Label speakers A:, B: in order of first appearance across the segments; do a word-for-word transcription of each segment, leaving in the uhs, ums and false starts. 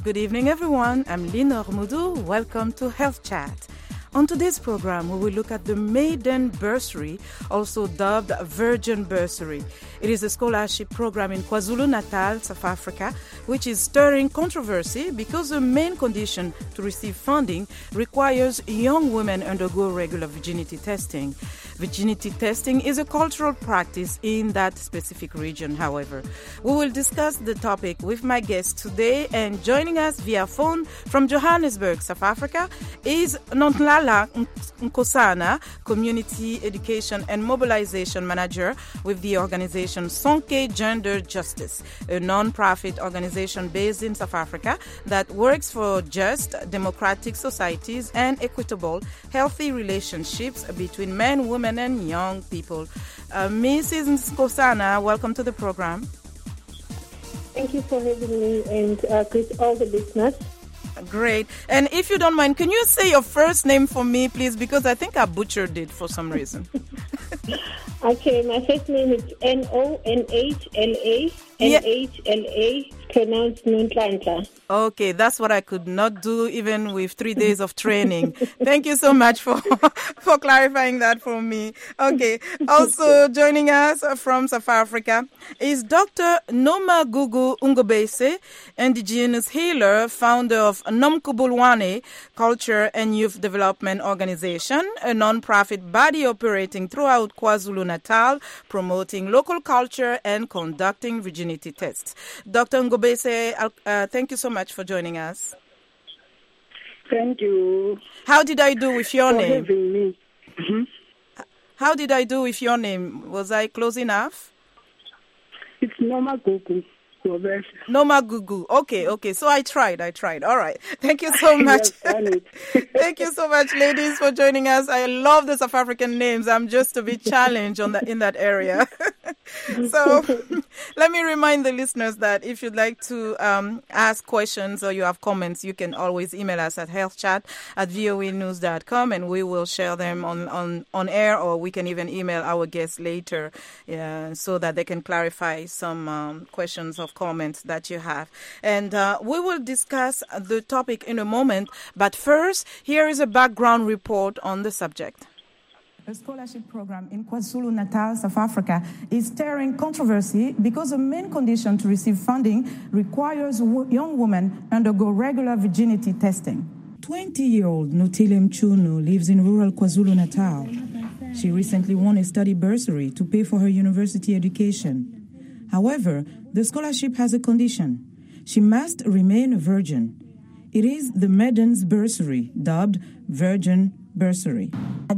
A: Good evening, everyone. I'm Lina Ormudou. Welcome to Health Chat. On today's program, we will look at the Maiden Bursary, also dubbed Virgin Bursary. It is a scholarship program in KwaZulu-Natal, South Africa, which is stirring controversy because the main condition to receive funding requires young women undergo regular virginity testing. Virginity testing is a cultural practice in that specific region, however. We will discuss the topic with my guest today, and joining us via phone from Johannesburg, South Africa, is Nontlala Nkosana, Community Education and Mobilization Manager with the organization Sonke Gender Justice, a non-profit organization based in South Africa that works for just, democratic societies and equitable, healthy relationships between men, women, and young people. Uh, Missus Nkosana, welcome to the program.
B: Thank you for having me, and uh, greet all the listeners.
A: Great. And if you don't mind, can you say your first name for me, please? Because I think I butchered it for some reason.
B: Okay, my first name is N O N H L A. N H L A, pronounced Nontlantla.
A: Okay, that's what I could not do even with three days of training. Thank you so much for for clarifying that for me. Okay, also joining us from South Africa is Doctor Nomagugu Ungobese, indigenous healer, founder of Nomkubulwane Culture and Youth Development Organization, a non-profit body operating throughout KwaZulu-Natal, promoting local culture and conducting virginity tests. Doctor Ngobese, uh, thank you so much for joining us.
B: Thank you.
A: How did I do with your
B: for
A: name?
B: Having me. Mm-hmm.
A: How did I do with your name? Was I close enough?
B: It's Nomagugu.
A: Noma Gugu. Okay, okay. So I tried, I tried. All right. Thank you so much. Thank you so much, ladies, for joining us. I love the South African names. I'm just a bit challenged on the, in that area. So let me remind the listeners that if you'd like to um, ask questions or you have comments, you can always email us at healthchat at voa news dot com, and we will share them on, on, on air, or we can even email our guests later yeah, so that they can clarify some um, questions of comments that you have. And uh, we will discuss the topic in a moment, but first, here is a background report on the subject. A scholarship program in KwaZulu-Natal, South Africa, is stirring controversy because the main condition to receive funding requires w- young women undergo regular virginity testing. twenty-year-old Notile Mchunu lives in rural KwaZulu-Natal. She recently won a study bursary to pay for her university education. However, the scholarship has a condition. She must remain a virgin. It is the Maiden's Bursary, dubbed Virgin Bursary.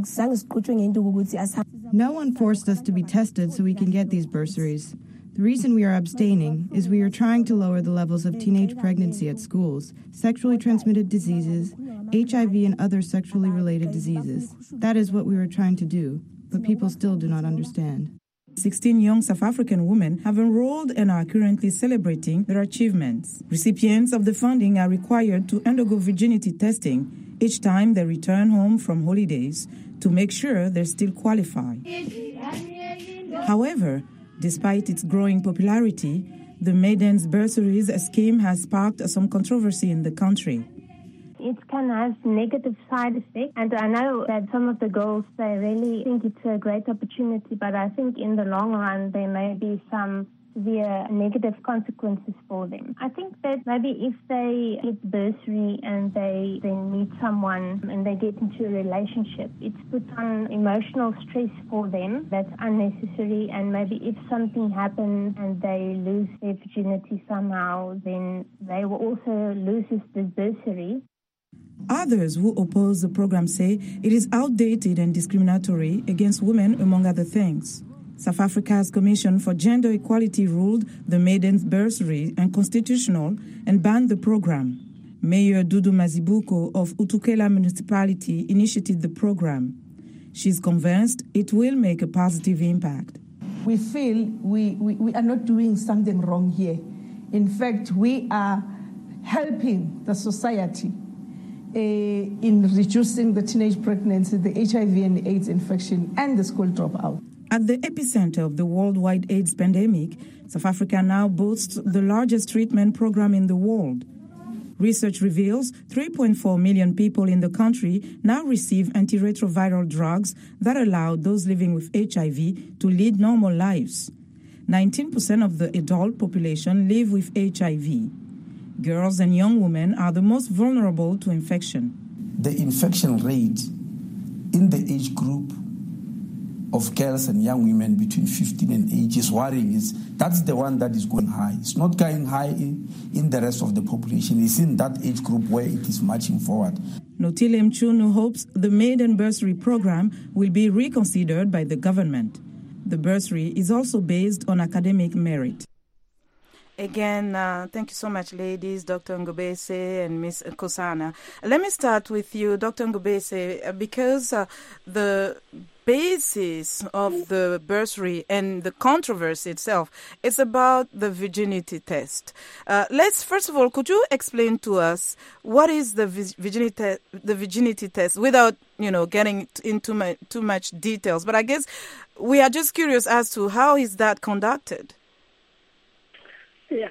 C: No one forced us to be tested so we can get these bursaries. The reason we are abstaining is we are trying to lower the levels of teenage pregnancy at schools, sexually transmitted diseases, H I V, and other sexually related diseases. That is what we were trying to do, but people still do not understand.
A: sixteen young South African women have enrolled and are currently celebrating their achievements. Recipients of the funding are required to undergo virginity testing each time they return home from holidays to make sure they still qualify. However, despite its growing popularity, the Maiden's Bursaries scheme has sparked some controversy in the country.
D: It can have negative side effects, and I know that some of the girls, they really think it's a great opportunity, but I think in the long run there may be some severe negative consequences for them. I think that maybe if they get bursary and they then meet someone and they get into a relationship, it's put on emotional stress for them that's unnecessary, and maybe if something happens and they lose their virginity somehow, then they will also lose this bursary.
A: Others who oppose the program say it is outdated and discriminatory against women, among other things. South Africa's Commission for Gender Equality ruled the Maiden's Bursary unconstitutional and banned the program. Mayor Dudu Mazibuko of Utukela Municipality initiated the program. She's convinced it will make a positive impact.
E: We feel we, we, we are not doing something wrong here. In fact, we are helping the society Uh, in reducing the teenage pregnancy, the H I V and AIDS infection, and the school dropout.
A: At the epicenter of the worldwide AIDS pandemic, South Africa now boasts the largest treatment program in the world. Research reveals three point four million people in the country now receive antiretroviral drugs that allow those living with H I V to lead normal lives. nineteen percent of the adult population live with H I V. Girls and young women are the most vulnerable to infection.
F: The infection rate in the age group of girls and young women between fifteen and eighty is worrying. Is that's the one that is going high. It's not going high in, in the rest of the population. It's in that age group where it is marching forward.
A: Notile Mchunu hopes the maiden bursary program will be reconsidered by the government. The bursary is also based on academic merit. Again, uh, thank you so much, ladies, Doctor Ngobese and Miss Nkosana. Let me start with you, Doctor Ngobese, because uh, the basis of the bursary and the controversy itself is about the virginity test. Uh, let's first of all, could you explain to us what is the virginity the virginity test without, you know, getting into my, too much details? But I guess we are just curious as to how is that conducted.
B: Yeah.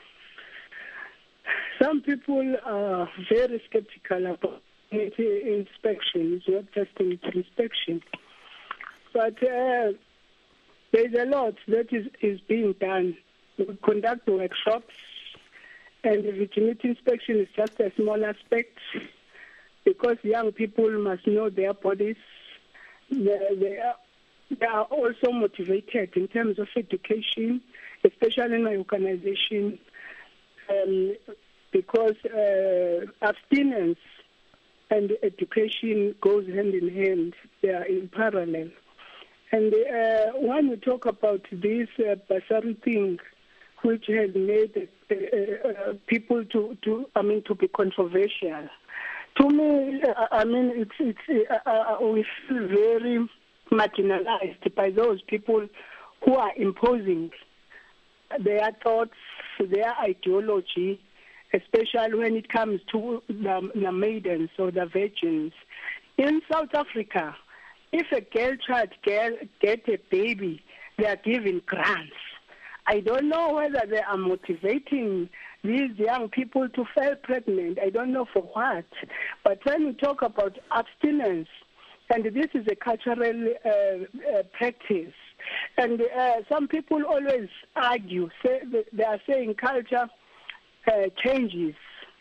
B: Some people are very skeptical about inspection, not testing, it's inspection. But uh, there's a lot that is, is being done. We conduct workshops, and the virginity inspection is just a small aspect because young people must know their bodies. They, they, are, they are also motivated in terms of education, especially in my organization, um, because uh, abstinence and education goes hand in hand. They are in parallel. And uh, when we talk about this uh, bursary thing, which has made uh, uh, people to, to, I mean, to be controversial, to me, uh, I mean, it's, it's, uh, uh, we feel very marginalized by those people who are imposing their thoughts, their ideology, especially when it comes to the, the maidens or the virgins. In South Africa, if a girl child get, get a baby, they are given grants. I don't know whether they are motivating these young people to fall pregnant. I don't know for what. But when we talk about abstinence, and this is a cultural uh, uh, practice, and uh, some people always argue, say they are saying culture uh, changes.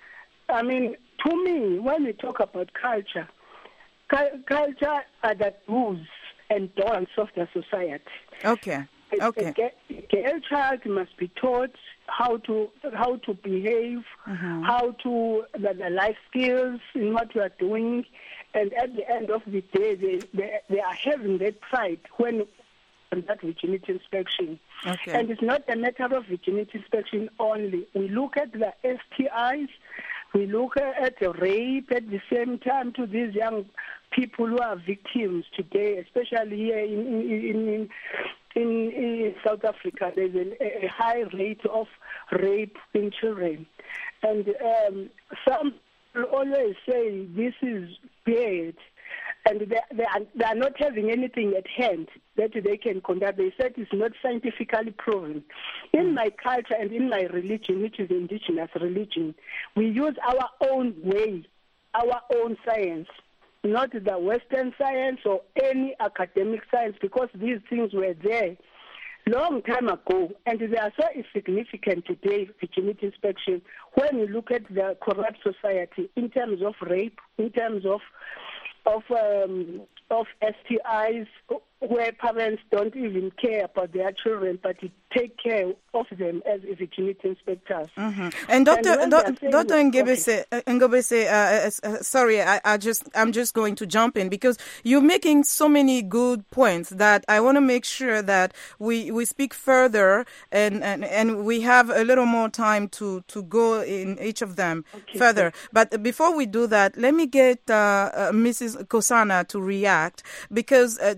B: I mean, to me, when we talk about culture, cu- culture are the do's and don'ts of the society.
A: Okay. Okay.
B: A, a girl child must be taught how to how to behave, mm-hmm. how to the, the life skills in what you are doing, and at the end of the day, they they, they are having that pride when on that virginity inspection.
A: Okay.
B: And it's not a matter of virginity inspection only. We look at the S T Is, we look at the rape at the same time to these young people who are victims today, especially here in in in, in, in South Africa. There's a, a high rate of rape in children. And um, some people always say this is bad, and they, they, are, they are not having anything at hand that they can conduct. They said it's not scientifically proven. In my culture and in my religion, which is indigenous religion, we use our own way, our own science, not the Western science or any academic science, because these things were there long time ago, and they are so insignificant today, virginity inspection, when you look at the corrupt society in terms of rape, in terms of of um, of S T Is, where parents don't even care about their children, but take care of them as virginity inspectors.
A: Mm-hmm. And Doctor
B: And
A: Doctor Ngobese, okay. Ngobese, uh, uh, sorry, I, I just I'm just going to jump in because you're making so many good points that I want to make sure that we, we speak further and, and, and we have a little more time to, to go in each of them okay, further. Sir. But before we do that, let me get uh, uh, Missus Nkosana to react, because uh, this is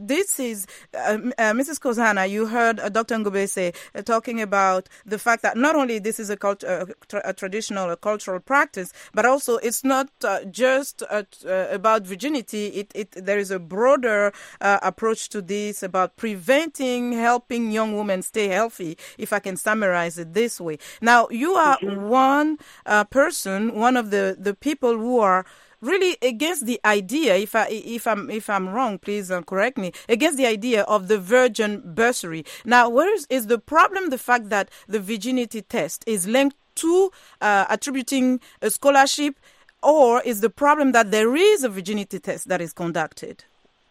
A: is, uh, uh, Missus Kozana, you heard uh, Doctor Ngobese uh, talking about the fact that not only this is a, cult- uh, tra- a traditional, a cultural practice, but also it's not uh, just uh, uh, about virginity. It, it there is a broader uh, approach to this about preventing, helping young women stay healthy, if I can summarize it this way. Now, you are mm-hmm. one uh, person, one of the, the people who are really against the idea, if I if I'm if I'm wrong, please uh, correct me, against the idea of the virgin bursary. Now, where is, is the problem? The fact that the virginity test is linked to uh, attributing a scholarship, or is the problem that there is a virginity test that is conducted?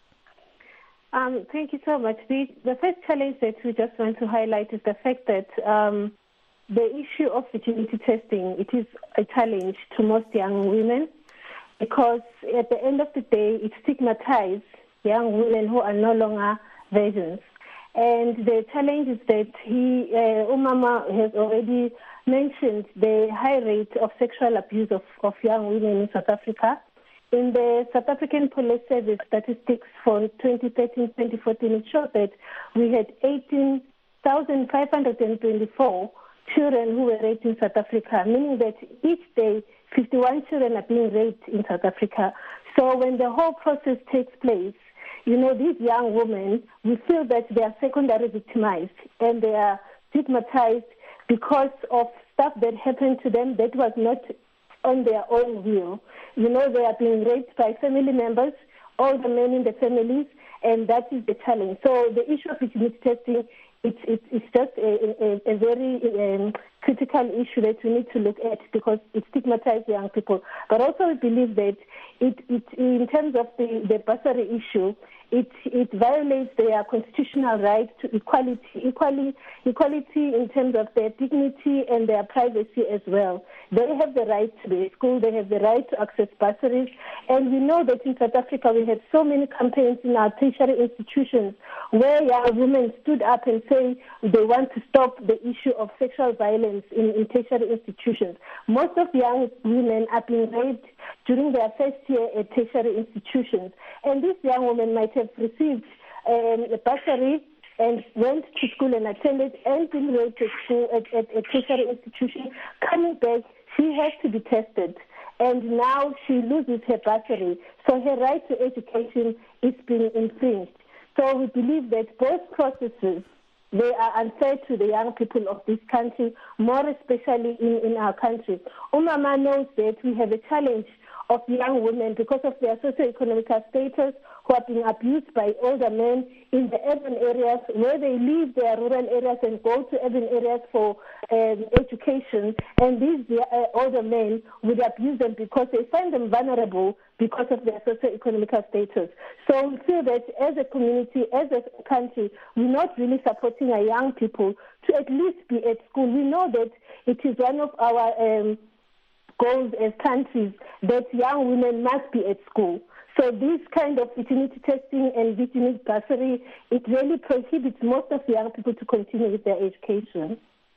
G: Um, thank you so much. The, the first challenge that we just want to highlight is the fact that um, the issue of virginity testing, it is a challenge to most young women, because at the end of the day, it stigmatizes young women who are no longer virgins. And the challenge is that he, uh, Umama has already mentioned the high rate of sexual abuse of, of young women in South Africa. In the South African Police Service statistics for twenty thirteen to twenty fourteen, it showed that we had eighteen thousand five hundred twenty-four children who were raped in South Africa, meaning that each day fifty-one children are being raped in South Africa. So when the whole process takes place, you know, these young women, we feel that they are secondary victimized and they are stigmatized because of stuff that happened to them that was not on their own will. You know, they are being raped by family members, all the men in the families, and that is the challenge. So the issue of virginity testing, it's, it's, it's just a, a, a very um, critical issue that we need to look at, because it stigmatizes young people. But also we believe that it, it in terms of the, the bursary issue, it, it violates their constitutional right to equality, equally, equality in terms of their dignity and their privacy as well. They have the right to be at school, they have the right to access bursaries, and we know that in South Africa we had so many campaigns in our tertiary institutions where young women stood up and say they want to stop the issue of sexual violence in, in tertiary institutions. Most of young women are being raped during their first year at tertiary institutions, and these young women might have received um, a bursary and went to school and attended and been raped at school at, at a tertiary institution. Coming back, she has to be tested, and now she loses her bursary. So her right to education is being infringed. So we believe that both processes, they are unfair to the young people of this country, more especially in, in our country. Umama knows that we have a challenge of young women because of their socio-economic status, who are being abused by older men in the urban areas, where they leave their rural areas and go to urban areas for um, education. And these uh, older men would abuse them because they find them vulnerable because of their socio-economic status. So we feel that as a community, as a country, we're not really supporting our young people to at least be at school. We know that it is one of our um, goals as countries that young women must be at school. So this kind of virginity testing and virginity bursary, it really prohibits most of the young people to continue with their education.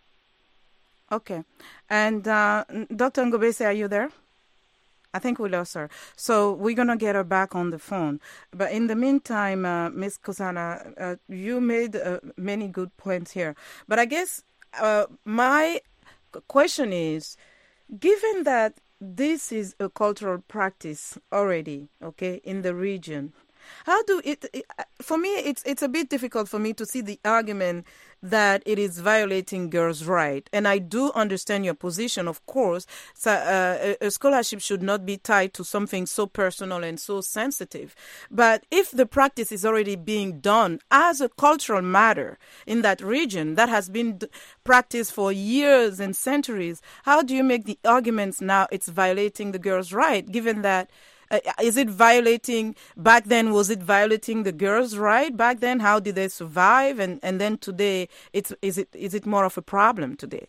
A: Okay. And uh, Doctor Ngobese, are you there? I think we lost her. So we're going to get her back on the phone. But in the meantime, uh, Miz Kozana, uh, you made uh, many good points here. But I guess uh, my question is, given that this is a cultural practice already, okay, in the region, how do it, it for me, it's it's a bit difficult for me to see the argument that it is violating girls' rights. And I do understand your position, of course. So, uh, a scholarship should not be tied to something so personal and so sensitive. But if the practice is already being done as a cultural matter in that region that has been d- practiced for years and centuries, how do you make the arguments now it's violating the girls' right, given that Uh, is it violating, back then, was it violating the girls' right back then? How did they survive? And, and then today, it's, is it is it more of a problem today?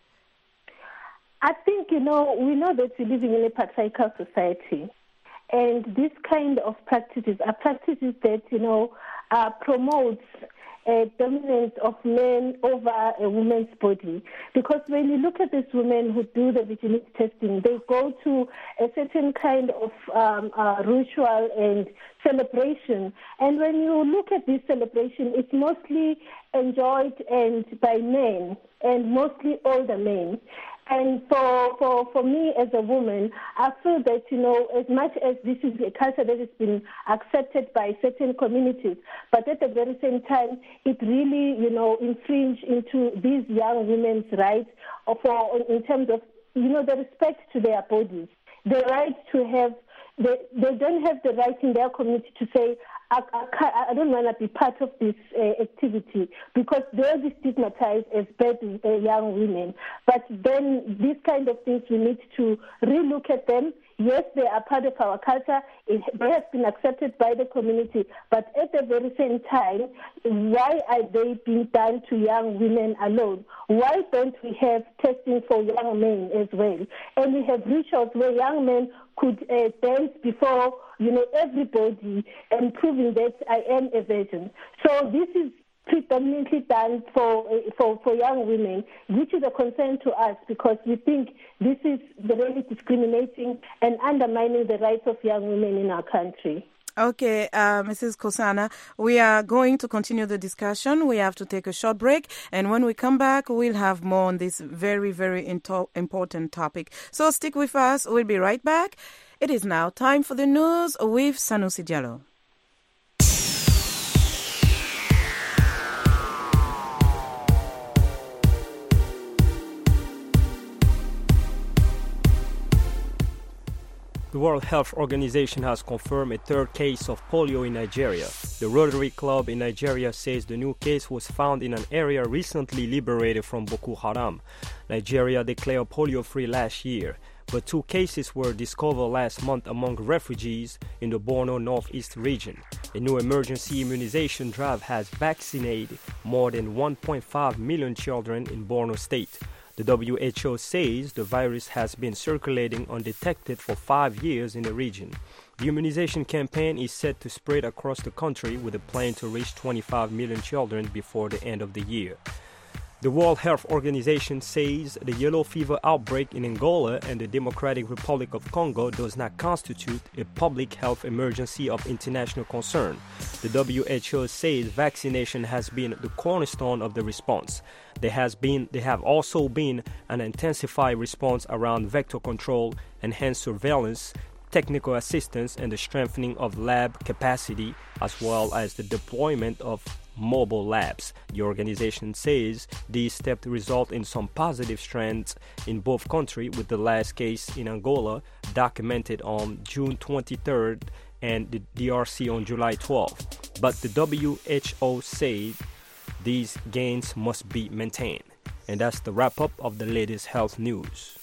G: I think, you know, we know that we're living in a patriarchal society. And this kind of practices are practices that, you know, uh, promotes uh, dominance of men over a woman's body. Because when you look at these women who do the virginity testing, they go to a certain kind of um, uh, ritual and celebration. And when you look at this celebration, it's mostly enjoyed and by men, and mostly older men. And for, for, for me as a woman, I feel that, you know, as much as this is a culture that has been accepted by certain communities, but at the very same time, it really, you know, infringe into these young women's rights for, in terms of, you know, the respect to their bodies, the right to have, they, they don't have the right in their community to say, I, I, I don't want to be part of this uh, activity, because they'll be stigmatized as bad uh, young women. But then these kind of things, we need to relook at them. Yes, they are part of our culture. It, they have been accepted by the community. But at the very same time, why are they being done to young women alone? Why don't we have testing for young men as well? And we have rituals where young men could uh, dance before, you know, everybody, and proving that I am a virgin. So this is predominantly done for, uh, for for young women, which is a concern to us, because we think this is really discriminating and undermining the rights of young women in our country.
A: Okay, uh, Missus Kosana, we are going to continue the discussion. We have to take a short break, and when we come back, we'll have more on this very, very into- important topic. So stick with us. We'll be right back. It is now time for the news with Sanusi Diallo.
H: The World Health Organization has confirmed a third case of polio in Nigeria. The Rotary Club in Nigeria says the new case was found in an area recently liberated from Boko Haram. Nigeria declared polio-free last year, but two cases were discovered last month among refugees in the Borno Northeast region. A new emergency immunization drive has vaccinated more than one point five million children in Borno State. The W H O says the virus has been circulating undetected for five years in the region. The immunization campaign is set to spread across the country with a plan to reach twenty-five million children before the end of the year. The World Health Organization says the yellow fever outbreak in Angola and the Democratic Republic of Congo does not constitute a public health emergency of international concern. The W H O says vaccination has been the cornerstone of the response. There has been, there have also been an intensified response around vector control, enhanced surveillance, technical assistance, and the strengthening of lab capacity, as well as the deployment of mobile labs. The organization says these steps result in some positive trends in both countries, with the last case in Angola documented on June twenty-third and the D R C on July twelfth. But the W H O said these gains must be maintained. And that's the wrap-up of the latest health news.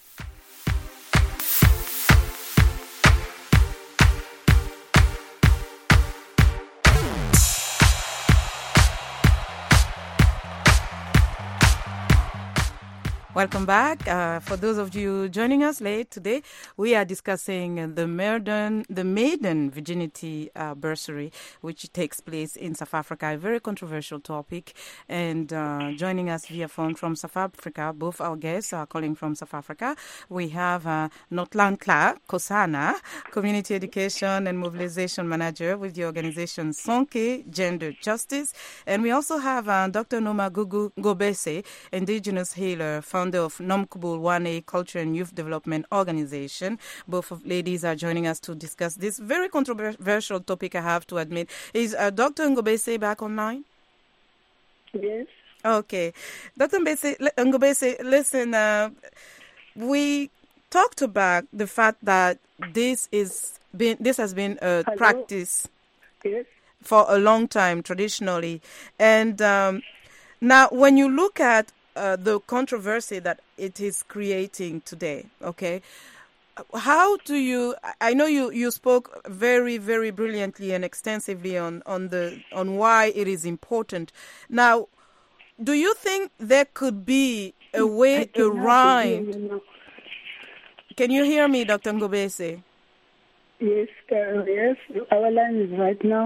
A: Welcome back. Uh, for those of you joining us late today, we are discussing the maiden, the maiden virginity uh, bursary, which takes place in South Africa, a very controversial topic. And uh, joining us via phone from South Africa, both our guests are calling from South Africa. We have uh, Notlantla Kosana, Community Education and Mobilization Manager with the organization Sonke Gender Justice. And we also have uh, Doctor Nomagugu Ngobese, Indigenous healer, founder of Nomkubul one A Culture and Youth Development Organization. Both of ladies are joining us to discuss this very controversial topic, I have to admit. Is uh, Doctor Ngobese back online?
B: Yes.
A: Okay. Doctor Ngobese, listen, uh, we talked about the fact that this is been this has been a
B: Hello?
A: practice
B: Yes.
A: for a long time, traditionally. And um, now when you look at Uh, the controversy that it is creating today, okay? How do you, I know you, you spoke very, very brilliantly and extensively on, on the on why it is important. Now, do you think there could be a way around?
B: You know.
A: Can you hear me, Doctor Ngobese?
B: Yes, uh, yes, our line is right now.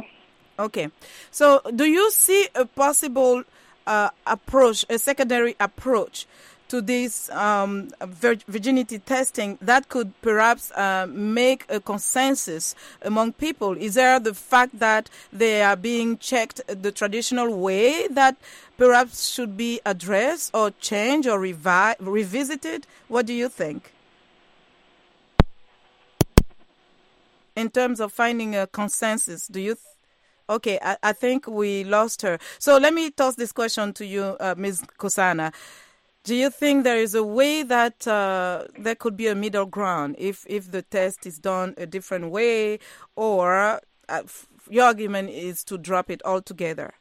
A: Okay. So do you see a possible uh, approach, a secondary approach to this um, virginity testing that could perhaps uh, make a consensus among people? Is there the fact that they are being checked the traditional way that perhaps should be addressed or changed or revi- revisited? What do you think? In terms of finding a consensus, do you... Th- okay, I, I think we lost her. So let me toss this question to you, uh, Miz Kosana. Do you think there is a way that uh, there could be a middle ground if, if the test is done a different way, or uh, f- your argument is to drop it altogether?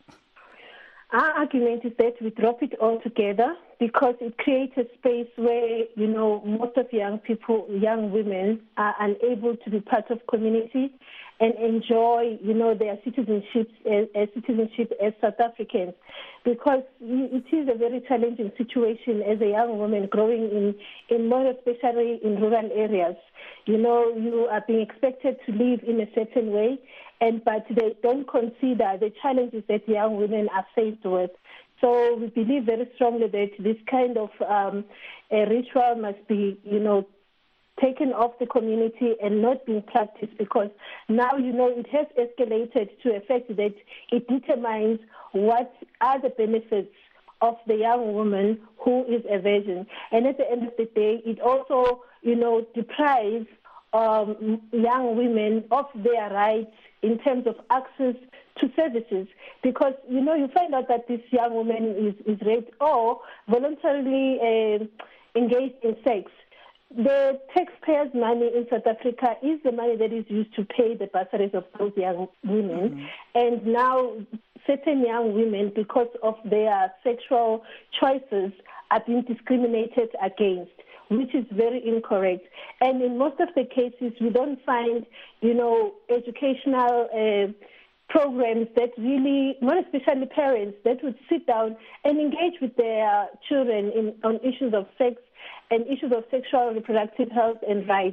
G: Our argument is that we drop it altogether because it creates a space where, you know, most of young people, young women are unable to be part of community and enjoy, you know, their citizenship as, as citizenship as South Africans, because it is a very challenging situation as a young woman growing in, in more especially in rural areas. You know, you are being expected to live in a certain way, and but they don't consider the challenges that young women are faced with. So we believe very strongly that this kind of um, a ritual must be, you know, taken off the community and not being practiced, because now, you know, it has escalated to a fact that it determines what are the benefits of the young woman who is a virgin. And at the end of the day, it also, you know, deprives um, young women of their rights in terms of access to services, because, you know, you find out that this young woman is, is raped or voluntarily uh, engaged in sex. The taxpayers' money in South Africa is the money that is used to pay the bursaries of those young women. Mm-hmm. And now certain young women, because of their sexual choices, are being discriminated against, which is very incorrect. And in most of the cases, we don't find, you know, educational uh, programs that really, more especially parents, that would sit down and engage with their children in, on issues of sex and issues of sexual and reproductive health and rights.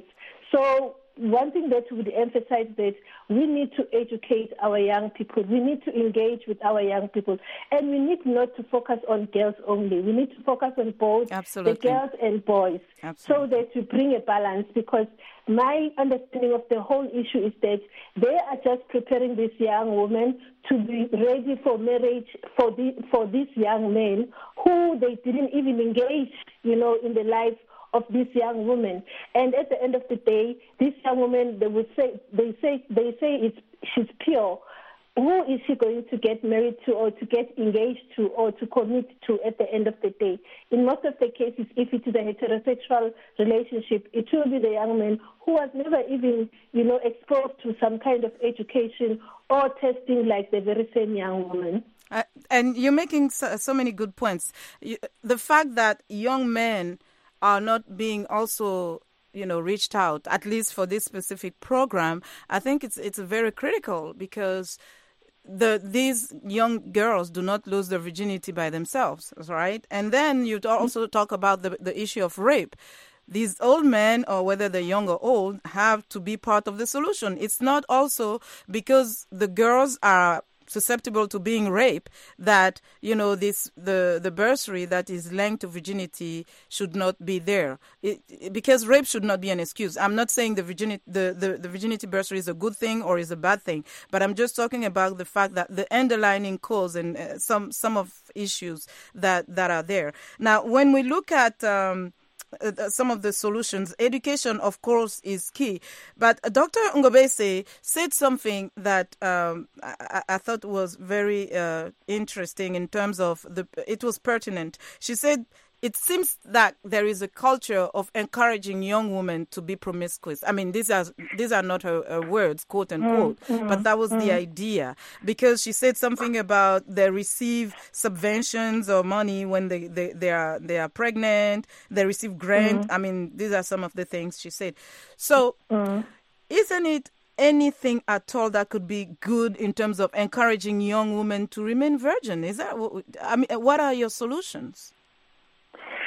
G: So one thing that we would emphasize that we need to educate our young people. We need to engage with our young people. And we need not to focus on girls only. We need to focus on both
A: Absolutely.
G: the girls and boys. Absolutely. So that we bring a balance, because my understanding of the whole issue is that they are just preparing this young woman to be ready for marriage for the, for these young men who they didn't even engage, you know, in the life of this young woman. And at the end of the day, this young woman, they would say, they say, they say it's, she's pure. Who is she going to get married to or to get engaged to or to commit to at the end of the day? In most of the cases, if it is a heterosexual relationship, it will be the young man who was never even, you know, exposed to some kind of education or testing like the very same young woman.
A: Uh, and you're making so, so many good points. You, the fact that young men are not being also, you know, reached out, at least for this specific program, I think it's it's very critical, because the these young girls do not lose their virginity by themselves, right? And then you also talk about the the issue of rape. These old men, or whether they're young or old, have to be part of the solution. It's not also because the girls are susceptible to being raped that, you know, this the the bursary that is linked to virginity should not be there, it, it, because rape should not be an excuse. I'm not saying the virginity the, the, the virginity bursary is a good thing or is a bad thing, but I'm just talking about the fact that the underlying cause and uh, some some of issues that that are there. Now, when we look at um, Uh, some of the solutions, education, of course, is key. But uh, Doctor Ngobese said something that um, I, I thought was very uh, interesting in terms of the. It was pertinent. She said it seems that there is a culture of encouraging young women to be promiscuous. I mean, these are these are not her, her words, quote unquote, mm, but that was mm. the idea, because she said something about they receive subventions or money when they, they, they are they are pregnant. They receive grant. Mm. I mean, these are some of the things she said. So, mm. isn't it anything at all that could be good in terms of encouraging young women to remain virgin? Is that? I mean, what are your solutions?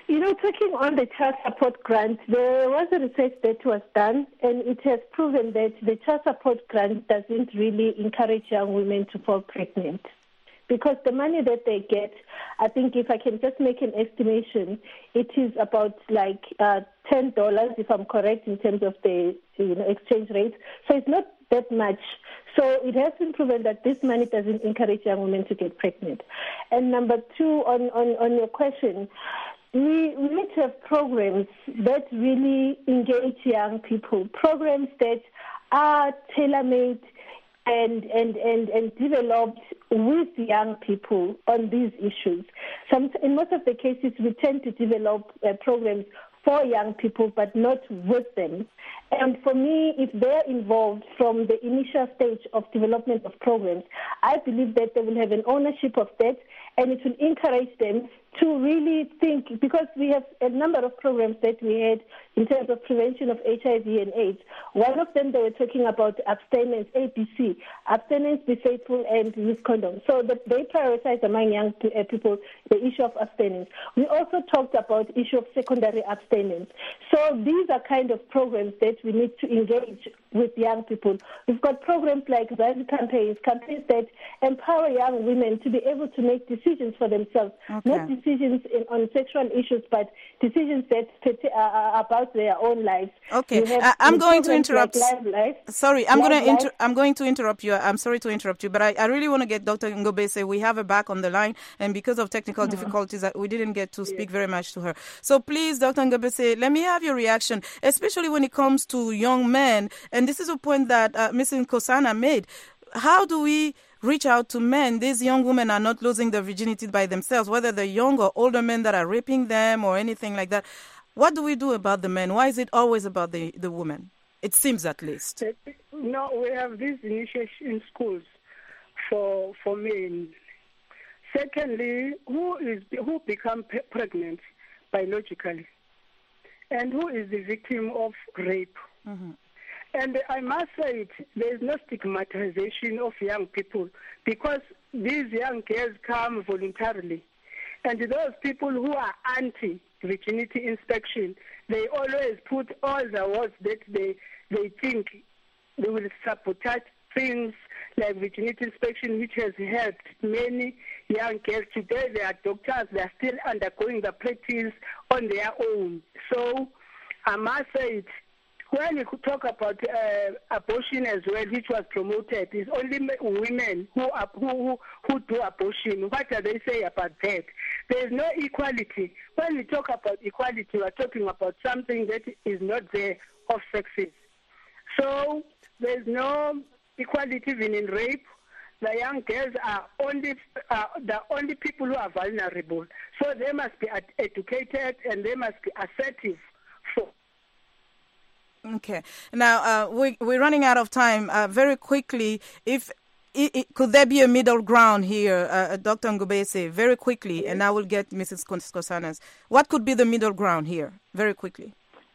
G: You know, talking on the child support grant, there was a research that was done, and it has proven that the child support grant doesn't really encourage young women to fall pregnant. Because the money that they get, I think if I can just make an estimation, it is about like uh, ten dollars, if I'm correct, in terms of the you know, exchange rate. So it's not that much. So it has been proven that this money doesn't encourage young women to get pregnant. And number two, on, on, on your question, We, we need to have programs that really engage young people, programs that are tailor-made and, and, and, and developed with young people on these issues. Some, in most of the cases, we tend to develop uh, programs for young people, but not with them. And for me, if they're involved from the initial stage of development of programs, I believe that they will have an ownership of that, and it will encourage them to really think, because we have a number of programs that we had in terms of prevention of H I V and AIDS. One of them, they were talking about abstinence, A B C, abstinence, be faithful, and use condoms. So that they prioritize among young people the issue of abstinence. We also talked about the issue of secondary abstinence. So these are kind of programs that we need to engage with young people. We've got programs like Zazi campaigns, campaigns that empower young women to be able to make decisions for themselves, okay. not decisions in, on sexual issues, but decisions that are about their own lives.
A: Okay, uh, I'm going to interrupt.
G: Like life,
A: sorry, I'm
G: life,
A: going to inter-
G: life.
A: I'm going to interrupt you. I'm sorry to interrupt you, but I, I really want to get Doctor Ngobese. We have her back on the line, and because of technical mm-hmm. difficulties, we didn't get to speak yeah. very much to her. So please, Doctor Ngobese, let me have your reaction, especially when it comes to young men. And this is a point that uh, Missus Nkosana made. How do we reach out to men? These young women are not losing their virginity by themselves, whether they're young or older men that are raping them or anything like that. What do we do about the men? Why is it always about the, the women? It seems, at least.
B: No, we have these initiation schools for for men. Secondly, who is who become pregnant biologically, and who is the victim of rape? Mm-hmm. And I must say it, there is no stigmatization of young people, because these young girls come voluntarily. And those people who are anti-virginity inspection, they always put all the words that they, they think they will sabotage things like virginity inspection, which has helped many young girls. Today they are doctors, they are still undergoing the practice on their own. So I must say it, when we could talk about uh, abortion as well, which was promoted, it's only women who, are, who who do abortion. What do they say about that? There is no equality. When we talk about equality, we are talking about something that is not there of sexes. So there is no equality even in rape. The young girls are only uh, the only people who are vulnerable. So they must be educated and they must be assertive for.
A: Okay. Now, uh, we, we're running out of time. Uh, very quickly, if it, it, could there be a middle ground here, uh, Doctor Ngobese, very quickly, and I will get Missus Nkosana's. What could be the middle ground here, very quickly?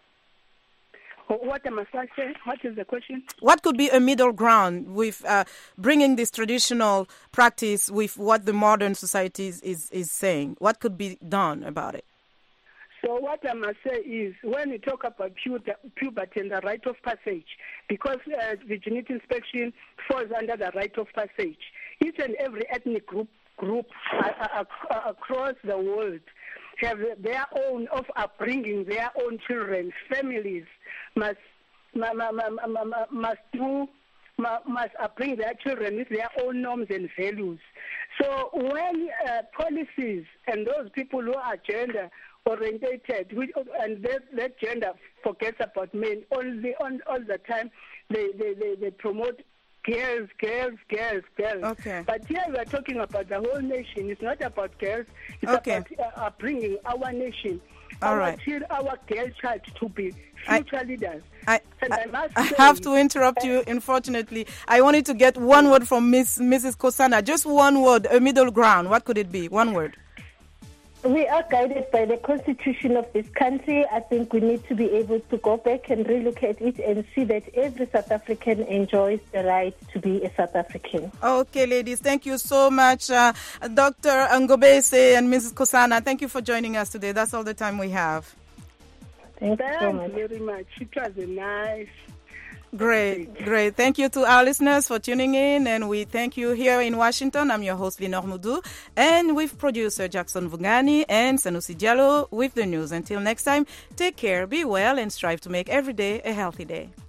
B: What am I saying? What is the question?
A: What could be a middle ground with uh, bringing this traditional practice with what the modern society is, is, is saying? What could be done about it?
B: So what I must say is, when we talk about puberty and the rite of passage, because uh, virginity inspection falls under the rite of passage, each and every ethnic group group uh, uh, across the world have their own of upbringing, their own children. Families must must, must do must upbring their children with their own norms and values. So when uh, policies and those people who are gender orientated, which, and that, that gender forgets about men only on all the time, they, they, they, they promote girls, girls, girls, girls.
A: Okay.
B: But here we are talking about the whole nation. It's not about girls. It's
A: okay.
B: about uh, bringing our nation,
A: all
B: our,
A: right.
B: child, our girl child to be future
A: I,
B: leaders.
A: I,
B: and
A: I,
B: I, must
A: I
B: say,
A: have to interrupt you, unfortunately. I wanted to get one word from Miss Missus Nkosana. Just one word, a middle ground. What could it be? One word.
G: We are guided by the constitution of this country. I think we need to be able to go back and relook at it and see that every South African enjoys the right to be a South African.
A: Okay, ladies, thank you so much. Uh, Doctor Ngobese and Missus Kosana, thank you for joining us today. That's all the time we have.
G: Thank you so
B: much. very much. It was a nice...
A: Great, great. Thank you to our listeners for tuning in, and we thank you here in Washington. I'm your host, Linor Mudu, and with producer Jackson Vungani and Sanusi Diallo with the news. Until next time, take care, be well, and strive to make every day a healthy day.